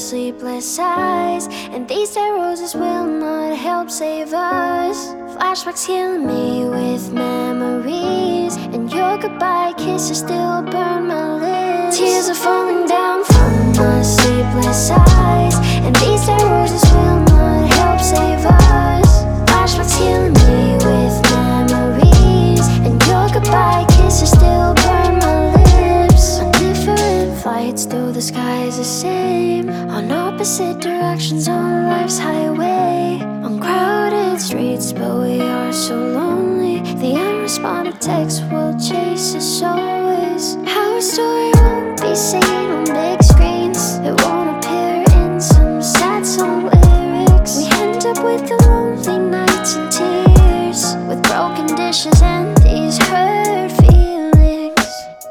sleepless eyes, and these dead roses will not help save us. Flashbacks killing me with memories, and your goodbye kisses still burn my lips. Tears are falling down from my sleepless eyes, and these dead roses will not help save us. Flashbacks killing me with memories, and your goodbye kisses still burn my lips. On different flights, though the sky's the same, on opposite directions on life's highway, on crowded streets, but we are so lonely. The unresponded text will chase us always. Our story won't be seen on big screens, it won't appear in some sad song lyrics. We end up with the lonely nights and tears, with broken dishes and these hurt feelings.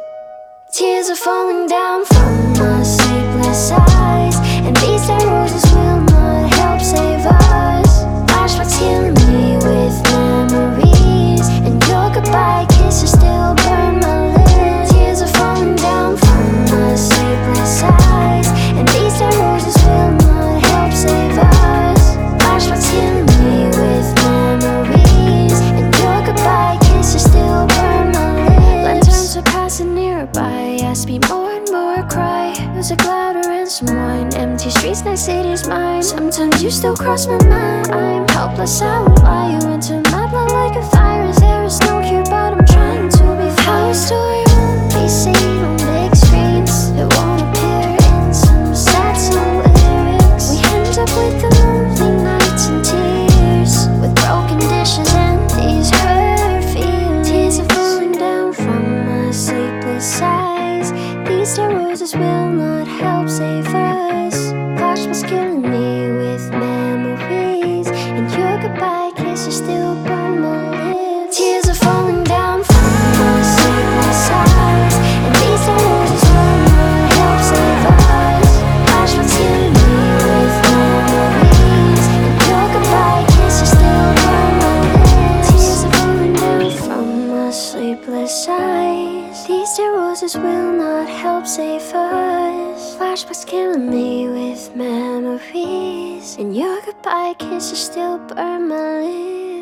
Tears are falling down from my sleepless eyes, and these dead roses will not help save us. Flashbacks killing me with memories, and your goodbye kisses still burn my lips. Tears are falling down from my sleepless eyes, and these dead roses will not help save us. Flashbacks killing me with memories, and your goodbye kisses still burn my lips. Lanterns are passing nearby, ask me more and more, cry. Music louder and some wine, empty streets, night city's mine. Sometimes you still cross my mind, I'm helpless, I won't lie. You enter my blood like a virus, there is no cure, but I'm trying to be fine. Our story won't be seen on big screens, it won't appear in some sad song lyrics. We end up with the lonely nights and tears, with broken dishes and these hurt feelings. Tears are falling down from my sleepless eyes, these dead roses will not help save us. Flashbacks killing me with memories, and your goodbye kisses still burn my lips. Tears are falling down from my sleepless eyes, and these dead roses will not help save us. Flashbacks killing me with memories, and your goodbye kisses still burn my lips. Tears are falling down from my sleepless eyes, these dead roses will not help save us. Flashbacks killing me with memories, and your goodbye kisses still burn my lips.